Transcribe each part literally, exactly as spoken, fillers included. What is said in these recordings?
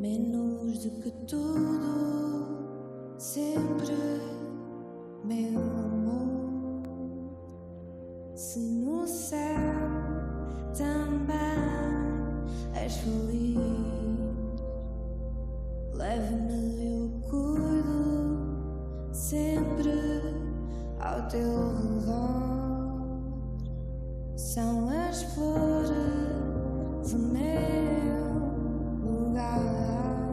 menos do que tudo, sempre meu amor. Se no céu também és feliz, leva-me, eu cuido sempre ao teu redor. São as flores do meu lugar.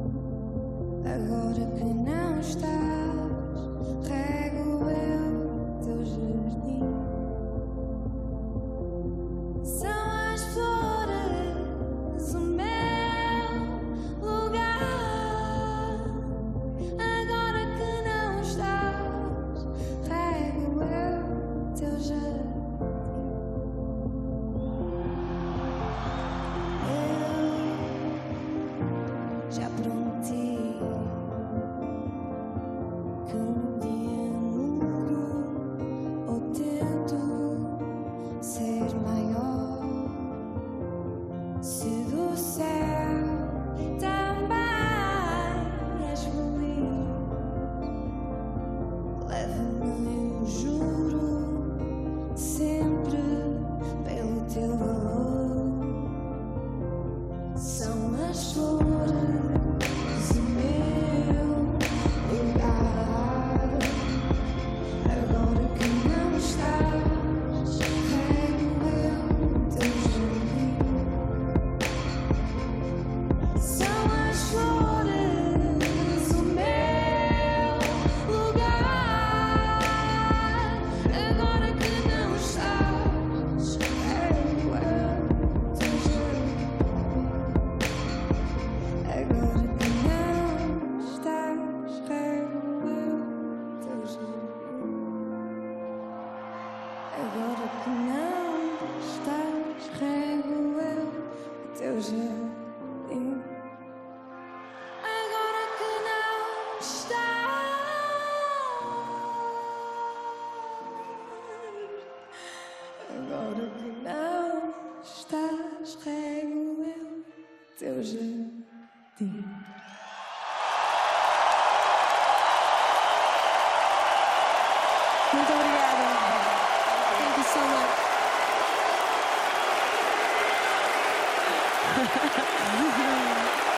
Agora que não estás, rego eu teu jardim. São as flores do meu lugar. Agora que não estás, rego eu teu jardim. Já prometi que um dia mudo ou tento ser maior. Se do céu também és feliz, leva-me, eu juro, sempre pelo teu valor. São as flores do meu lugar. Agora que não estás, rego eu teu jardim. São as flores do meu lugar. Agora que não estás, rego eu teu jardim. Agora que não estás, rego eu teu jardim. Agora que não estás, rego eu teu jardim. Agora que não estás, agora que não estás, rego eu teu jardim. Muito obrigada. Thank you so much.